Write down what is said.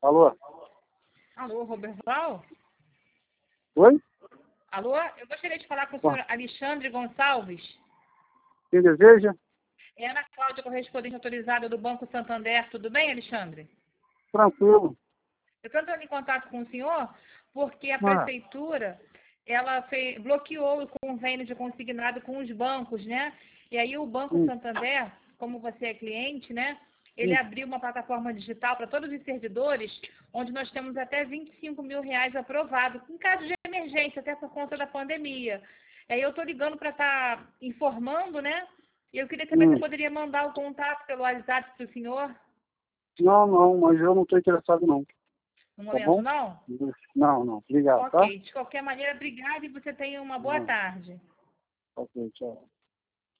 Alô? Alô, Roberval? Oi? Alô, eu gostaria de falar com o Bom. senhor Alexandre Gonçalves. Quem deseja? É Ana Cláudia, correspondente autorizada do Banco Santander. Tudo bem, Alexandre? Tranquilo. Eu estou entrando em contato com o senhor porque a Ah, prefeitura ela bloqueou o convênio de consignado com os bancos, né? E aí o Banco hum, Santander, como você é cliente, né? Ele hum. abriu uma plataforma digital para todos os servidores, onde nós temos até R$ 25.000 aprovado, em caso de emergência, até por conta da pandemia. Aí eu estou ligando para estar informando, né? E eu queria saber se eu hum. poderia mandar o contato pelo WhatsApp para o senhor. Não, mas eu não estou interessado não. No Tá momento, bom? não? Não. Obrigado, tá? Ok, de qualquer maneira, obrigada e você tenha uma boa Não. tarde. Ok, tchau.